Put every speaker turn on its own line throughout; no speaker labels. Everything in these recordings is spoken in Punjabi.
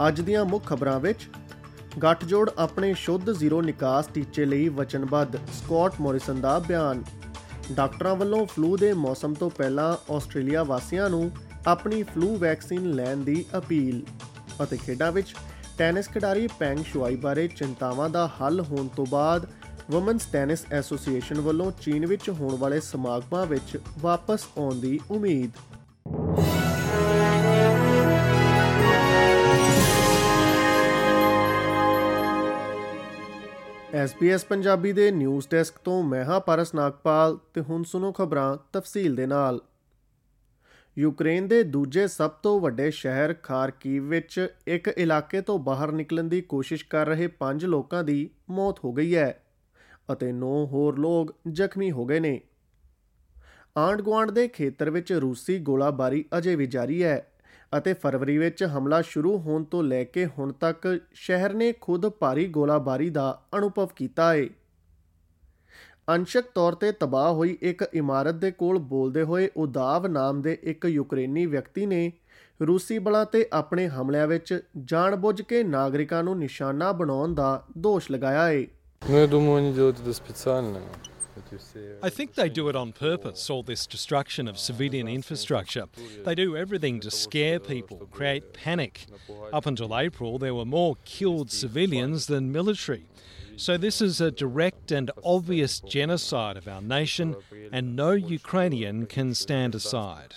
ਅੱਜ ਦੀਆਂ ਮੁੱਖ ਖਬਰਾਂ ਵਿੱਚ ਗੱਠਜੋੜ ਆਪਣੇ ਸ਼ੁੱਧ ਜ਼ੀਰੋ ਨਿਕਾਸ ਟੀਚੇ ਲਈ ਵਚਨਬੱਧ, ਸਕਾਟ ਮੋਰਿਸਨ ਦਾ ਬਿਆਨ। ਡਾਕਟਰਾਂ ਵੱਲੋਂ ਫਲੂ ਦੇ ਮੌਸਮ ਤੋਂ ਪਹਿਲਾਂ ਆਸਟ੍ਰੇਲੀਆ ਵਾਸੀਆਂ ਨੂੰ ਆਪਣੀ ਫਲੂ ਵੈਕਸੀਨ ਲੈਣ ਦੀ ਅਪੀਲ। ਅਤੇ ਖੇਡਾਂ ਵਿੱਚ ਟੈਨਿਸ ਖਿਡਾਰੀ ਪੈਂਗ ਸ਼ੂਆਈ ਬਾਰੇ ਚਿੰਤਾਵਾਂ ਦਾ ਹੱਲ ਹੋਣ ਤੋਂ ਬਾਅਦ ਵੂਮਨਸ ਟੈਨਿਸ ਐਸੋਸੀਏਸ਼ਨ ਵੱਲੋਂ ਚੀਨ ਵਿੱਚ ਹੋਣ ਵਾਲੇ ਸਮਾਗਮਾਂ ਵਿੱਚ ਵਾਪਸ ਆਉਣ ਦੀ ਉਮੀਦ। SBS ਪੰਜਾਬੀ ਦੇ ਨਿਊਜ਼ ਡੈਸਕ ਤੋਂ ਮੈਂ ਹਾਂ ਪਾਰਸ ਨਾਗਪਾਲ ਤੇ ਹੁਣ ਸੁਣੋ ਖਬਰਾਂ ਤਫਸੀਲ ਦੇ ਨਾਲ। ਯੂਕਰੇਨ ਦੇ ਦੂਜੇ ਸਭ ਤੋਂ ਵੱਡੇ ਸ਼ਹਿਰ ਖਾਰਕੀਵ ਵਿੱਚ ਇੱਕ ਇਲਾਕੇ ਤੋਂ ਬਾਹਰ ਨਿਕਲਣ ਦੀ ਕੋਸ਼ਿਸ਼ ਕਰ ਰਹੇ 5 ਲੋਕਾਂ ਦੀ ਮੌਤ ਹੋ ਗਈ ਹੈ ਅਤੇ 9 ਹੋਰ ਲੋਕ ਜ਼ਖਮੀ ਹੋ ਗਏ ਨੇ। ਆਂਢ-ਗੁਆਂਢ ਦੇ ਖੇਤਰ ਵਿੱਚ ਰੂਸੀ ਗੋਲਾਬਾਰੀ ਅਜੇ ਵੀ ਜਾਰੀ ਹੈ ਅਤੇ ਫਰਵਰੀ ਵਿੱਚ ਹਮਲਾ ਸ਼ੁਰੂ ਹੋਣ ਤੋਂ ਲੈ ਕੇ ਹੁਣ ਤੱਕ ਸ਼ਹਿਰ ਨੇ ਖੁਦ ਭਾਰੀ ਗੋਲਾਬਾਰੀ ਦਾ ਅਨੁਭਵ ਕੀਤਾ ਹੈ। ਅੰਸ਼ਕ ਤੌਰ 'ਤੇ ਤਬਾਹ ਹੋਈ ਇੱਕ ਇਮਾਰਤ ਦੇ ਕੋਲ ਬੋਲਦੇ ਹੋਏ ਉਦਾਵ ਨਾਮ ਦੇ ਇੱਕ ਯੂਕਰੇਨੀ ਵਿਅਕਤੀ ਨੇ ਰੂਸੀ ਬਲਾਂ 'ਤੇ ਆਪਣੇ ਹਮਲਿਆਂ ਵਿੱਚ ਜਾਣਬੁੱਝ ਕੇ ਨਾਗਰਿਕਾਂ ਨੂੰ ਨਿਸ਼ਾਨਾ ਬਣਾਉਣ ਦਾ ਦੋਸ਼ ਲਗਾਇਆ ਹੈ।
I think they do it on purpose, all this destruction of civilian infrastructure. They do everything to scare people, create panic. Up until April, there were more killed civilians than military. So this is a direct and obvious genocide of our nation, and no Ukrainian can stand aside.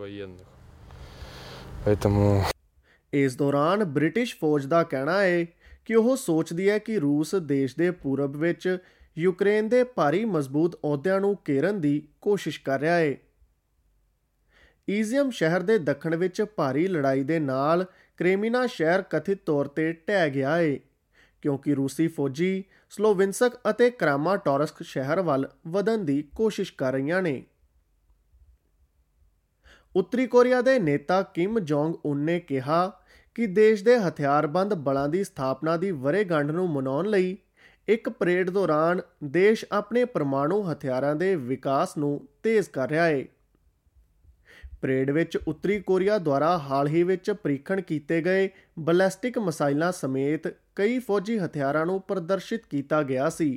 ਇਸ ਦੌਰਾਨ ਬ੍ਰਿਟਿਸ਼ ਫੌਜ ਦਾ ਕਹਿਣਾ ਹੈ ਕਿ ਉਹ ਸੋਚਦੀ ਹੈ ਕਿ ਰੂਸ ਦੇਸ਼ ਦੇ ਪੂਰਬ ਵਿੱਚ ਯੂਕਰੇਨ ਦੇ ਭਾਰੀ ਮਜ਼ਬੂਤ ਅਹੁਦਿਆਂ ਨੂੰ ਘੇਰਨ ਦੀ ਕੋਸ਼ਿਸ਼ ਕਰ ਰਿਹਾ ਹੈ। ਈਜ਼ੀਅਮ ਸ਼ਹਿਰ ਦੇ ਦੱਖਣ ਵਿੱਚ ਭਾਰੀ ਲੜਾਈ ਦੇ ਨਾਲ ਕ੍ਰੇਮੀਨਾ ਸ਼ਹਿਰ ਕਥਿਤ ਤੌਰ 'ਤੇ ਢਹਿ ਗਿਆ ਹੈ ਕਿਉਂਕਿ ਰੂਸੀ ਫੌਜੀ ਸਲੋਵਿੰਸਕ ਅਤੇ ਕ੍ਰਾਮਾਟੋਰਸਕ ਸ਼ਹਿਰ ਵੱਲ ਵਧਣ ਦੀ ਕੋਸ਼ਿਸ਼ ਕਰ ਰਹੀਆਂ ਨੇ। ਉੱਤਰੀ ਕੋਰੀਆ ਦੇ ਨੇਤਾ ਕਿਮ ਜੋਂਗ ਉਨ ਨੇ ਕਿਹਾ ਕਿ ਦੇਸ਼ ਦੇ ਹਥਿਆਰਬੰਦ ਬਲਾਂ ਦੀ ਸਥਾਪਨਾ ਦੀ ਵਰ੍ਹੇਗੰਢ ਨੂੰ ਮਨਾਉਣ ਲਈ ਇੱਕ ਪਰੇਡ ਦੌਰਾਨ ਦੇਸ਼ ਆਪਣੇ ਪਰਮਾਣੂ ਹਥਿਆਰਾਂ ਦੇ ਵਿਕਾਸ ਨੂੰ ਤੇਜ਼ ਕਰ ਰਿਹਾ ਹੈ। ਪਰੇਡ ਵਿੱਚ ਉੱਤਰੀ ਕੋਰੀਆ ਦੁਆਰਾ ਹਾਲ ਹੀ ਵਿੱਚ ਪ੍ਰੀਖਣ ਕੀਤੇ ਗਏ ਬੈਲਿਸਟਿਕ ਮਿਸਾਈਲਾਂ ਸਮੇਤ ਕਈ ਫੌਜੀ ਹਥਿਆਰਾਂ ਨੂੰ ਪ੍ਰਦਰਸ਼ਿਤ ਕੀਤਾ ਗਿਆ ਸੀ।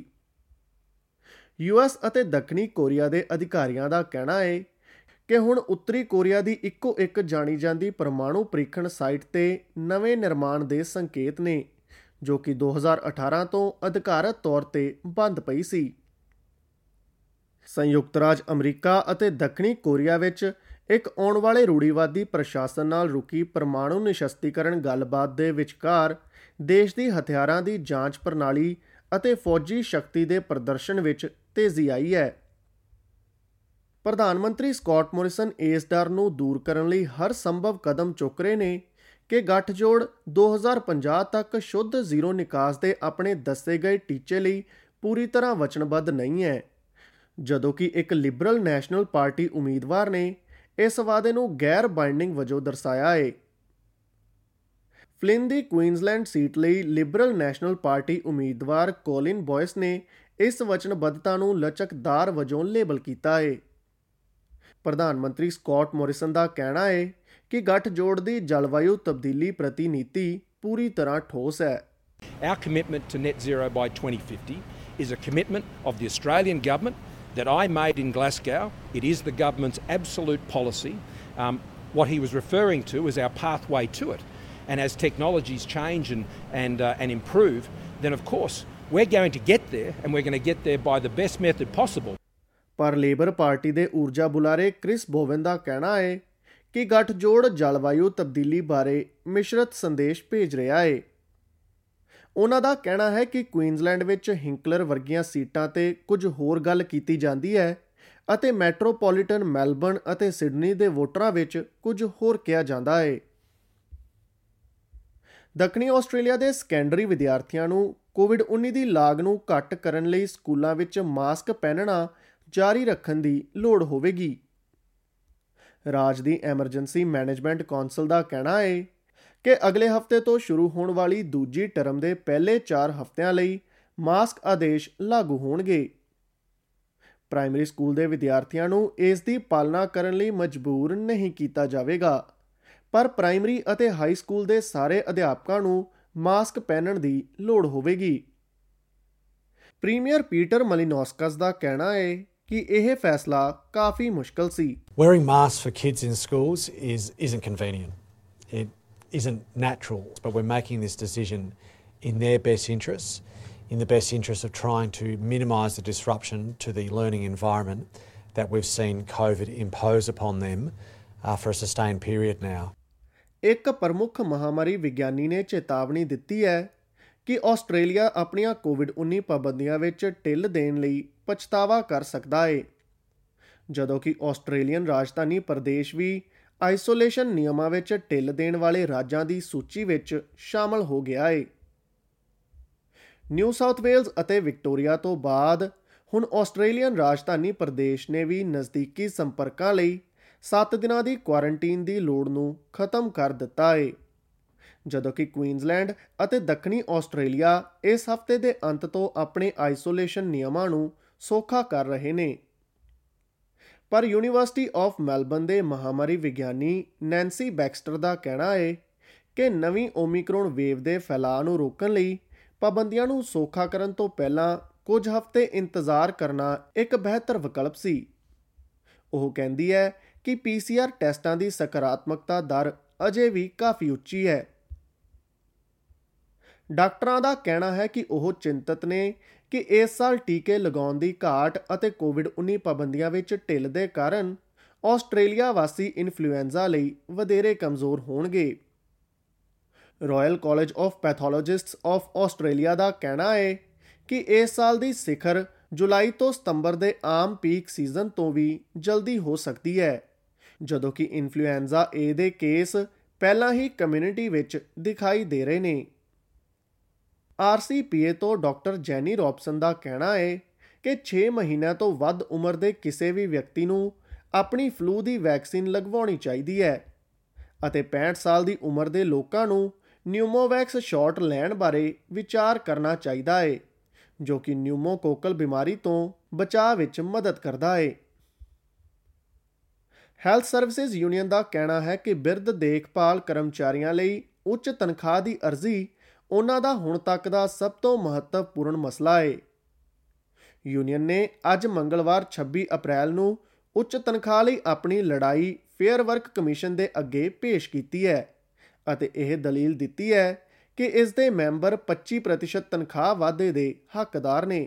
US ਅਤੇ ਦੱਖਣੀ ਕੋਰੀਆ ਦੇ ਅਧਿਕਾਰੀਆਂ ਦਾ ਕਹਿਣਾ ਹੈ ਕਿ ਹੁਣ ਉੱਤਰੀ ਕੋਰੀਆ ਦੀ ਇੱਕੋ ਇੱਕ ਜਾਣੀ ਜਾਂਦੀ ਪਰਮਾਣੂ ਪ੍ਰੀਖਣ ਸਾਈਟ 'ਤੇ ਨਵੇਂ ਨਿਰਮਾਣ ਦੇ ਸੰਕੇਤ ਨੇ ਜੋ ਕਿ 2018 ਤੋਂ ਅਧਿਕਾਰਤ ਤੌਰ 'ਤੇ ਬੰਦ ਪਈ ਸੀ। ਸੰਯੁਕਤ ਰਾਜ ਅਮਰੀਕਾ ਅਤੇ ਦੱਖਣੀ ਕੋਰੀਆ ਵਿੱਚ ਇੱਕ ਆਉਣ ਵਾਲੇ ਰੂੜੀਵਾਦੀ ਪ੍ਰਸ਼ਾਸਨ ਨਾਲ ਰੁਕੀ ਪਰਮਾਣੂ ਨਿਸ਼ਸਤੀਕਰਨ ਗੱਲਬਾਤ ਦੇ ਵਿਚਕਾਰ ਦੇਸ਼ ਦੀ ਹਥਿਆਰਾਂ ਦੀ ਜਾਂਚ ਪ੍ਰਣਾਲੀ ਅਤੇ ਫੌਜੀ ਸ਼ਕਤੀ ਦੇ ਪ੍ਰਦਰਸ਼ਨ ਵਿੱਚ ਤੇਜ਼ੀ ਆਈ ਹੈ। ਪ੍ਰਧਾਨ ਮੰਤਰੀ ਸਕਾਟ ਮੋਰਿਸਨ ਇਸ ਡਰ ਨੂੰ ਦੂਰ ਕਰਨ ਲਈ ਹਰ ਸੰਭਵ ਕਦਮ ਚੁੱਕ ਰਹੇ ਨੇ ਕਿ ਗੱਠਜੋੜ 2050 ਤੱਕ ਸ਼ੁੱਧ ਜ਼ੀਰੋ ਨਿਕਾਸ ਦੇ ਆਪਣੇ ਦੱਸੇ ਗਏ ਟੀਚੇ ਲਈ ਪੂਰੀ ਤਰ੍ਹਾਂ ਵਚਨਬੱਧ ਨਹੀਂ ਹੈ, ਜਦੋਂ ਕਿ ਇੱਕ ਲਿਬਰਲ ਨੈਸ਼ਨਲ ਪਾਰਟੀ ਉਮੀਦਵਾਰ ਨੇ ਇਸ ਵਾਅਦੇ ਨੂੰ ਗੈਰ ਬਾਈਂਡਿੰਗ ਵਜੋਂ ਦਰਸਾਇਆ ਹੈ। ਫਲਿਨ ਦੀ ਕੁਈਨਜ਼ਲੈਂਡ ਸੀਟ ਲਈ ਲਿਬਰਲ ਨੈਸ਼ਨਲ ਪਾਰਟੀ ਉਮੀਦਵਾਰ ਕੋਲਿਨ ਬੋਇਸ ਨੇ ਇਸ ਵਚਨਬੱਧਤਾ ਨੂੰ ਲਚਕਦਾਰ ਵਜੋਂ ਲੇਬਲ ਕੀਤਾ ਹੈ। ਪ੍ਰਧਾਨ ਮੰਤਰੀ ਸਕਾਟ ਮੋਰਿਸਨ ਦਾ ਕਹਿਣਾ ਹੈ ਕਿ ਗੱਠਜੋੜ ਦੀ ਜਲਵਾਯੂ ਤਬਦੀਲੀ ਪ੍ਰਤੀ ਨੀਤੀ ਪੂਰੀ ਤਰ੍ਹਾਂ ਠੋਸ ਹੈ।
Our commitment to net zero by 2050 is a commitment of the Australian government that I made in Glasgow. It is the government's absolute policy. What he was referring to is our pathway to it. And as technologies change and improve, then of course we're going to get there, and we're going to get there by the best method possible.
ਪਰ ਲੇਬਰ ਪਾਰਟੀ ਦੇ ਊਰਜਾ ਬੁਲਾਰੇ ਕ੍ਰਿਸ ਬੋਵਨ ਦਾ ਕਹਿਣਾ ਹੈ ਕਿ ਗੱਠਜੋੜ ਜਲਵਾਯੂ ਤਬਦੀਲੀ ਬਾਰੇ ਮਿਸ਼ਰਤ ਸੰਦੇਸ਼ ਭੇਜ ਰਿਹਾ ਹੈ। ਉਹਨਾਂ ਦਾ ਕਹਿਣਾ ਹੈ ਕਿ ਕੁਈਨਜ਼ਲੈਂਡ ਵਿੱਚ ਹਿੰਕਲਰ ਵਰਗੀਆਂ ਸੀਟਾਂ 'ਤੇ ਕੁਝ ਹੋਰ ਗੱਲ ਕੀਤੀ ਜਾਂਦੀ ਹੈ ਅਤੇ ਮੈਟਰੋਪੋਲੀਟਨ ਮੈਲਬਰਨ ਅਤੇ ਸਿਡਨੀ ਦੇ ਵੋਟਰਾਂ ਵਿੱਚ ਕੁਝ ਹੋਰ ਕਿਹਾ ਜਾਂਦਾ ਹੈ। ਦੱਖਣੀ ਆਸਟ੍ਰੇਲੀਆ ਦੇ ਸੈਕੰਡਰੀ ਵਿਦਿਆਰਥੀਆਂ ਨੂੰ ਕੋਵਿਡ-19 ਦੀ ਲਾਗ ਨੂੰ ਘੱਟ ਕਰਨ ਲਈ ਸਕੂਲਾਂ ਵਿੱਚ ਮਾਸਕ ਪਹਿਨਣਾ ਜਾਰੀ ਰੱਖਣ ਦੀ ਲੋੜ ਹੋਵੇਗੀ। ਰਾਜ ਦੀ ਐਮਰਜੈਂਸੀ ਮੈਨੇਜਮੈਂਟ ਕੌਂਸਲ ਦਾ ਕਹਿਣਾ ਹੈ ਕਿ ਅਗਲੇ ਹਫ਼ਤੇ ਤੋਂ ਸ਼ੁਰੂ ਹੋਣ ਵਾਲੀ ਦੂਜੀ ਟਰਮ ਦੇ ਪਹਿਲੇ 4 ਹਫ਼ਤਿਆਂ ਲਈ ਮਾਸਕ ਆਦੇਸ਼ ਲਾਗੂ ਹੋਣਗੇ। ਪ੍ਰਾਇਮਰੀ ਸਕੂਲ ਦੇ ਵਿਦਿਆਰਥੀਆਂ ਨੂੰ ਇਸ ਦੀ ਪਾਲਣਾ ਕਰਨ ਲਈ ਮਜਬੂਰ ਨਹੀਂ ਕੀਤਾ ਜਾਵੇਗਾ, ਪਰ ਪ੍ਰਾਇਮਰੀ ਅਤੇ ਹਾਈ ਸਕੂਲ ਦੇ ਸਾਰੇ ਅਧਿਆਪਕਾਂ ਨੂੰ ਮਾਸਕ ਪਹਿਨਣ ਦੀ ਲੋੜ ਹੋਵੇਗੀ। ਪ੍ਰੀਮੀਅਰ ਪੀਟਰ ਮਲਿਨੌਸਕਸ ਦਾ ਕਹਿਣਾ ਹੈ ਕਿ ਇਹ ਫੈਸਲਾ ਕਾਫੀ ਮੁਸ਼ਕਲ ਸੀ।
Wearing masks for kids in schools isn't convenient. It isn't natural, but we're making this decision in their best interests, in the best interest of trying to minimise the disruption to the learning environment that we've seen COVID impose upon them for a sustained period now.
ਇੱਕ ਪ੍ਰਮੁੱਖ ਮਹਾਮਾਰੀ ਵਿਗਿਆਨੀ ਨੇ ਚੇਤਾਵਨੀ ਦਿੱਤੀ ਹੈ ਕਿ ਆਸਟ੍ਰੇਲੀਆ ਆਪਣੀਆਂ ਕੋਵਿਡ-19 ਪਾਬੰਦੀਆਂ ਵਿੱਚ ਢਿੱਲ ਦੇਣ ਲਈ ਪਛਤਾਵਾ ਕਰ ਸਕਦਾ ਹੈ, ਜਦੋਂ ਕਿ ਆਸਟ੍ਰੇਲੀਅਨ ਰਾਜਧਾਨੀ ਪ੍ਰਦੇਸ਼ ਵੀ ਆਈਸੋਲੇਸ਼ਨ ਨਿਯਮਾਂ ਵਿੱਚ ਢਿੱਲ ਦੇਣ ਵਾਲੇ ਰਾਜਾਂ ਦੀ ਸੂਚੀ ਵਿੱਚ ਸ਼ਾਮਲ ਹੋ ਗਿਆ ਹੈ। ਨਿਊ ਸਾਊਥ ਵੇਲਜ਼ ਅਤੇ ਵਿਕਟੋਰੀਆ ਤੋਂ ਬਾਅਦ ਹੁਣ ਆਸਟ੍ਰੇਲੀਅਨ ਰਾਜਧਾਨੀ ਪ੍ਰਦੇਸ਼ ਨੇ ਵੀ ਨਜ਼ਦੀਕੀ ਸੰਪਰਕਾਂ ਲਈ 7 ਦਿਨਾਂ ਦੀ ਕੁਆਰੰਟੀਨ ਦੀ ਲੋੜ ਨੂੰ ਖਤਮ ਕਰ ਦਿੱਤਾ ਹੈ, ਜਦੋਂ ਕਿ ਕੁਈਨਜ਼ਲੈਂਡ ਅਤੇ ਦੱਖਣੀ ਆਸਟ੍ਰੇਲੀਆ ਇਸ ਹਫ਼ਤੇ ਦੇ ਅੰਤ ਤੋਂ ਆਪਣੇ ਆਈਸੋਲੇਸ਼ਨ ਨਿਯਮਾਂ ਨੂੰ ਸੌਖਾ ਕਰ ਰਹੇ ਨੇ। ਪਰ ਯੂਨੀਵਰਸਿਟੀ ਆਫ ਮੈਲਬਰਨ ਦੇ ਮਹਾਮਾਰੀ ਵਿਗਿਆਨੀ ਨੈਂਸੀ ਬੈਕਸਟਰ ਦਾ ਕਹਿਣਾ ਹੈ ਕਿ ਨਵੀਂ ਓਮਿਕਰੋਨ ਵੇਵ ਦੇ ਫੈਲਾਅ ਨੂੰ ਰੋਕਣ ਲਈ ਪਾਬੰਦੀਆਂ ਨੂੰ ਸੌਖਾ ਕਰਨ ਤੋਂ ਪਹਿਲਾਂ ਕੁਝ ਹਫ਼ਤੇ ਇੰਤਜ਼ਾਰ ਕਰਨਾ ਇੱਕ ਬਿਹਤਰ ਵਿਕਲਪ ਸੀ। ਉਹ ਕਹਿੰਦੀ ਹੈ ਕਿ PCR ਟੈਸਟਾਂ ਦੀ ਸਕਾਰਾਤਮਕਤਾ ਦਰ ਅਜੇ ਵੀ ਕਾਫੀ ਉੱਚੀ ਹੈ। ਡਾਕਟਰਾਂ ਦਾ ਕਹਿਣਾ ਹੈ ਕਿ ਉਹ ਚਿੰਤਤ ਨੇ ਕਿ ਇਸ ਸਾਲ ਟੀਕੇ ਲਗਾਉਣ ਦੀ ਘਾਟ ਅਤੇ ਕੋਵਿਡ-19 ਪਾਬੰਦੀਆਂ ਵਿੱਚ ਢਿੱਲ ਦੇ ਕਾਰਨ ਆਸਟ੍ਰੇਲੀਆ ਵਾਸੀ ਇਨਫਲੂਐਂਜ਼ਾ ਲਈ ਵਧੇਰੇ ਕਮਜ਼ੋਰ ਹੋਣਗੇ। Royal College of Pathologists of Australia ਦਾ ਕਹਿਣਾ ਹੈ ਕਿ ਇਸ ਸਾਲ ਦੀ ਸਿਖਰ ਜੁਲਾਈ ਤੋਂ ਸਤੰਬਰ ਦੇ ਆਮ ਪੀਕ ਸੀਜ਼ਨ ਤੋਂ ਵੀ ਜਲਦੀ ਹੋ ਸਕਦੀ ਹੈ, ਜਦੋਂ ਕਿ ਇਨਫਲੂਐਂਜ਼ਾ ਏ ਦੇ ਕੇਸ ਪਹਿਲਾਂ ਹੀ ਕਮਿਊਨਿਟੀ ਵਿੱਚ ਦਿਖਾਈ ਦੇ ਰਹੇ ਨੇ। RCPA ਤੋਂ ਡਾਕਟਰ ਜੈਨੀ ਰੌਬਸਨ ਦਾ ਕਹਿਣਾ ਹੈ ਕਿ 6 ਮਹੀਨਿਆਂ ਤੋਂ ਵੱਧ ਉਮਰ ਦੇ ਕਿਸੇ ਵੀ ਵਿਅਕਤੀ ਨੂੰ ਆਪਣੀ ਫਲੂ ਦੀ ਵੈਕਸੀਨ ਲਗਵਾਉਣੀ ਚਾਹੀਦੀ ਹੈ ਅਤੇ 65 ਸਾਲ ਦੀ ਉਮਰ ਦੇ ਲੋਕਾਂ ਨੂੰ ਨਿਊਮੋਵੈਕਸ ਸ਼ਾਟ ਲੈਣ ਬਾਰੇ ਵਿਚਾਰ ਕਰਨਾ ਚਾਹੀਦਾ ਹੈ, ਜੋ ਕਿ ਨਿਊਮੋਕੋਕਲ ਬਿਮਾਰੀ ਤੋਂ ਬਚਾਅ ਵਿੱਚ ਮਦਦ ਕਰਦਾ ਹੈ। ਹੈਲਥ ਸਰਵਿਸਿਜ਼ ਯੂਨੀਅਨ ਦਾ ਕਹਿਣਾ ਹੈ ਕਿ ਬਿਰਧ ਦੇਖਭਾਲ ਕਰਮਚਾਰੀਆਂ ਲਈ ਉੱਚ ਤਨਖਾਹ ਦੀ ਅਰਜ਼ੀ ਉਹਨਾਂ ਦਾ ਹੁਣ ਤੱਕ ਦਾ ਸਭ ਤੋਂ ਮਹੱਤਵਪੂਰਨ ਮਸਲਾ ਹੈ। ਯੂਨੀਅਨ ਨੇ ਅੱਜ ਮੰਗਲਵਾਰ 26 ਅਪ੍ਰੈਲ ਨੂੰ ਉੱਚ ਤਨਖਾਹ ਲਈ ਆਪਣੀ ਲੜਾਈ ਫੇਅਰ ਵਰਕ ਕਮਿਸ਼ਨ ਦੇ ਅੱਗੇ ਪੇਸ਼ ਕੀਤੀ ਹੈ ਅਤੇ ਇਹ ਦਲੀਲ ਦਿੱਤੀ ਹੈ ਕਿ ਇਸ ਦੇ ਮੈਂਬਰ 25% ਤਨਖਾਹ ਵਾਧੇ ਦੇ ਹੱਕਦਾਰ ਨੇ।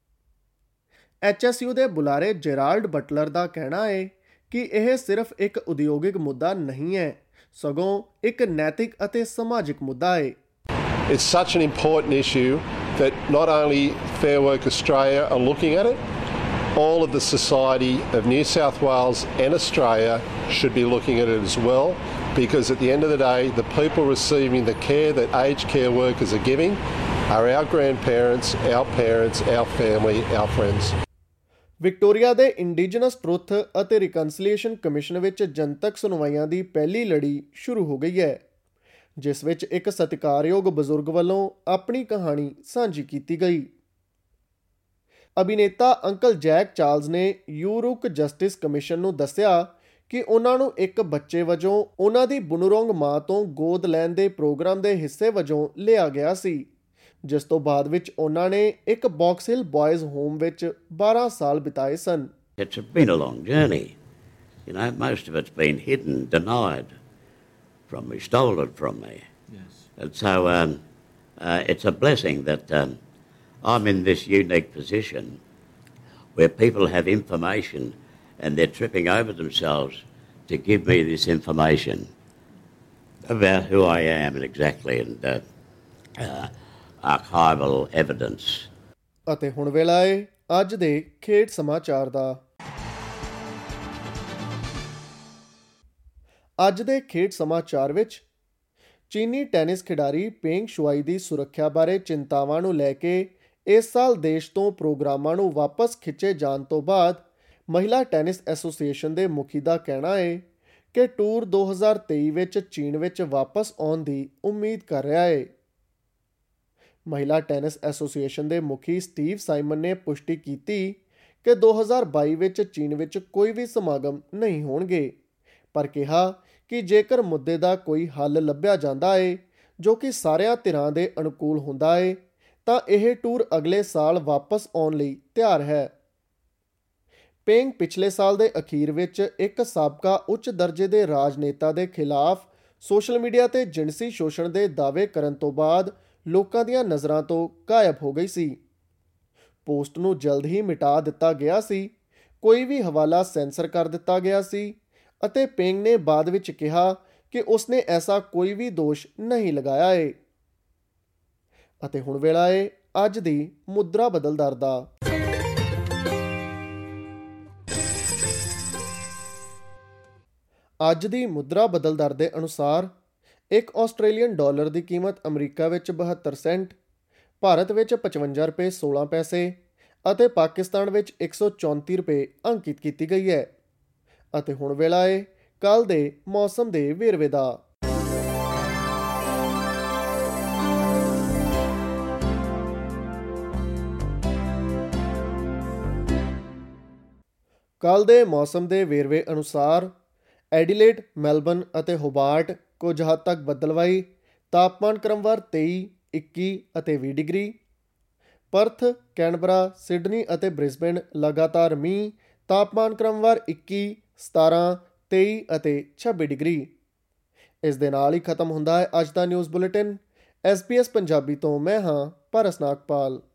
HSU ਦੇ ਬੁਲਾਰੇ ਜੈਰਾਲਡ ਬਟਲਰ ਦਾ ਕਹਿਣਾ ਹੈ ਕਿ ਇਹ ਸਿਰਫ ਇੱਕ ਉਦਯੋਗਿਕ ਮੁੱਦਾ ਨਹੀਂ ਹੈ, ਸਗੋਂ ਇੱਕ ਨੈਤਿਕ ਅਤੇ ਸਮਾਜਿਕ ਮੁੱਦਾ ਹੈ।
It's such an important issue that not only Fair Work Australia are looking at it, all of the society of New South Wales and Australia should be looking at it as well, because at the end of the day, the people receiving the care that aged care workers are giving are our grandparents, our parents, our family, our friends.
Victoria ਦੇ ਇੰਡੀਜਨਸ ਟਰੁੱਥ ਅਤੇ ਰਿਕਨਸੀਲੀਏਸ਼ਨ ਕਮਿਸ਼ਨ ਵਿੱਚ ਜਨਤਕ ਸੁਣਵਾਈਆਂ ਦੀ ਪਹਿਲੀ ਲੜੀ ਸ਼ੁਰੂ ਹੋ ਗਈ ਹੈ, ਜਿਸ ਵਿੱਚ ਇੱਕ ਸਤਿਕਾਰਯੋਗ ਬਜ਼ੁਰਗ ਵੱਲੋਂ ਆਪਣੀ ਕਹਾਣੀ ਸਾਂਝੀ ਕੀਤੀ ਗਈ। ਅਭਿਨੇਤਾ ਅੰਕਲ ਜੈਕ ਚਾਰਲਸ ਨੇ ਯੂਰੁਕ ਜਸਟਿਸ ਕਮਿਸ਼ਨ ਨੂੰ ਦੱਸਿਆ ਕਿ ਉਹਨਾਂ ਨੂੰ ਇੱਕ ਬੱਚੇ ਵਜੋਂ ਉਹਨਾਂ ਦੀ ਬੁਨੁਰੰਗ ਮਾਂ ਤੋਂ ਗੋਦ ਲੈਣ ਦੇ ਪ੍ਰੋਗਰਾਮ ਦੇ ਹਿੱਸੇ ਵਜੋਂ ਲਿਆ ਗਿਆ ਸੀ, ਜਿਸ ਤੋਂ ਬਾਅਦ ਵਿੱਚ ਉਹਨਾਂ ਨੇ ਇੱਕ ਬਾਕਸ ਹਿਲ ਬॉयਜ਼ ਹੋਮ ਵਿੱਚ 12 ਸਾਲ ਬਿਤਾਏ ਸਨ।
It's been a long journey. You know, most of it's been hidden, denied from me, stolen from me. Yes. And so it's a blessing that I'm in this unique position where people have information and they're tripping over themselves to give me this information about who I am and exactly, and archival evidence.
ਅਤੇ ਹੁਣ ਵੇਲਾ ਹੈ ਅੱਜ ਦੇ ਖੇਡ ਸਮਾਚਾਰ ਦਾ। ਅੱਜ ਦੇ ਖੇਡ ਸਮਾਚਾਰ ਵਿੱਚ ਚੀਨੀ ਟੈਨਿਸ ਖਿਡਾਰੀ ਪੇਂਗ ਸ਼ੂਆਈ ਦੀ ਸੁਰੱਖਿਆ ਬਾਰੇ ਚਿੰਤਾਵਾਂ ਨੂੰ ਲੈ ਕੇ ਇਸ ਸਾਲ ਦੇਸ਼ ਤੋਂ ਪ੍ਰੋਗਰਾਮਾਂ ਨੂੰ ਵਾਪਸ ਖਿੱਚੇ ਜਾਣ ਤੋਂ ਬਾਅਦ ਮਹਿਲਾ ਟੈਨਿਸ ਐਸੋਸੀਏਸ਼ਨ ਦੇ ਮੁਖੀ ਦਾ ਕਹਿਣਾ ਹੈ ਕਿ ਟੂਰ 2023 ਵਿੱਚ ਚੀਨ ਵਿੱਚ ਵਾਪਸ ਆਉਣ ਦੀ ਉਮੀਦ ਕਰ ਰਿਹਾ ਹੈ। ਮਹਿਲਾ ਟੈਨਿਸ ਐਸੋਸੀਏਸ਼ਨ ਦੇ ਮੁਖੀ ਸਟੀਵ ਸਾਈਮਨ ਨੇ ਪੁਸ਼ਟੀ ਕੀਤੀ ਕਿ 2022 ਵਿੱਚ ਚੀਨ ਵਿੱਚ ਕੋਈ ਵੀ ਸਮਾਗਮ ਨਹੀਂ ਹੋਣਗੇ, ਪਰ ਕਿਹਾ ਕਿ ਜੇਕਰ ਮੁੱਦੇ ਦਾ ਕੋਈ ਹੱਲ ਲੱਭਿਆ ਜਾਂਦਾ ਏ ਜੋ ਕਿ ਸਾਰਿਆਂ ਧਿਰਾਂ ਦੇ ਅਨੁਕੂਲ ਹੁੰਦਾ ਏ ਤਾਂ ਇਹ ਟੂਰ ਅਗਲੇ ਸਾਲ ਵਾਪਸ ਆਉਣ ਲਈ ਤਿਆਰ ਹੈ। ਪੇਂਗ ਪਿਛਲੇ ਸਾਲ ਦੇ ਅਖੀਰ ਵਿੱਚ ਇੱਕ ਸਾਬਕਾ ਉੱਚ ਦਰਜੇ ਦੇ ਰਾਜਨੇਤਾ ਦੇ ਖਿਲਾਫ ਸੋਸ਼ਲ ਮੀਡੀਆ ਤੇ ਜਿਣਸੀ ਸ਼ੋਸ਼ਣ ਦੇ ਦਾਅਵੇ ਕਰਨ ਤੋਂ ਬਾਅਦ ਲੋਕਾਂ ਦੀਆਂ ਨਜ਼ਰਾਂ ਤੋਂ ਗਾਇਬ ਹੋ ਗਈ ਸੀ। ਪੋਸਟ ਨੂੰ ਜਲਦ ਹੀ ਮਿਟਾ ਦਿੱਤਾ ਗਿਆ ਸੀ, ਕੋਈ ਵੀ ਹਵਾਲਾ ਸੈਂਸਰ ਕਰ ਦਿੱਤਾ ਗਿਆ ਸੀ ਅਤੇ ਪੇਂਗ ਨੇ ਬਾਅਦ ਵਿੱਚ ਕਿਹਾ ਕਿ ਉਸਨੇ ਐਸਾ ਕੋਈ ਵੀ ਦੋਸ਼ ਨਹੀਂ ਲਗਾਇਆ ਏ। ਅਤੇ ਹੁਣ ਵੇਲਾ ਏ ਅੱਜ ਦੀ ਮੁਦਰਾ ਬਦਲ ਦਰ ਦਾ। ਅੱਜ ਦੀ ਮੁਦਰਾ ਬਦਲ ਦਰ ਦੇ ਅਨੁਸਾਰ ਇੱਕ ਆਸਟ੍ਰੇਲੀਅਨ ਡਾਲਰ ਦੀ ਕੀਮਤ ਅਮਰੀਕਾ ਵਿੱਚ 72 ਸੈਂਟ, ਭਾਰਤ ਵਿੱਚ 55 ਰੁਪਏ 16 ਪੈਸੇ ਅਤੇ ਪਾਕਿਸਤਾਨ ਵਿੱਚ 134 ਰੁਪਏ ਅੰਕਿਤ ਕੀਤੀ ਗਈ ਹੈ। ਅਤੇ ਹੁਣ ਵੇਲਾ ਏ ਕੱਲ੍ਹ ਦੇ ਮੌਸਮ ਦੇ ਵੇਰਵੇ ਦਾ। ਕੱਲ੍ਹ ਦੇ ਮੌਸਮ ਦੇ ਵੇਰਵੇ ਅਨੁਸਾਰ ਐਡੀਲੇਡ, ਮੈਲਬਨ ਅਤੇ ਹੋਬਾਰਟ ਕੁਝ ਹੱਦ ਤੱਕ ਬੱਦਲਵਾਈ, ਤਾਪਮਾਨ ਕ੍ਰਮਵਾਰ 23, 21 ਅਤੇ 20 ਡਿਗਰੀ। ਪਰਥ, ਕੈਨਬਰਾ, ਸਿਡਨੀ ਅਤੇ ਬ੍ਰਿਸਬੇਨ ਲਗਾਤਾਰ ਮੀਂਹ, ਤਾਪਮਾਨ ਕ੍ਰਮਵਾਰ 21, 17, 23 ਅਤੇ 26 ਡਿਗਰੀ। ਇਸ ਦੇ ਨਾਲ ਹੀ ਖਤਮ ਹੁੰਦਾ ਹੈ ਅੱਜ ਦਾ ਨਿਊਜ਼ ਬੁਲੇਟਿਨ। SBS ਪੰਜਾਬੀ ਤੋਂ ਮੈਂ ਹਾਂ ਪਾਰਸ ਨਾਗਪਾਲ।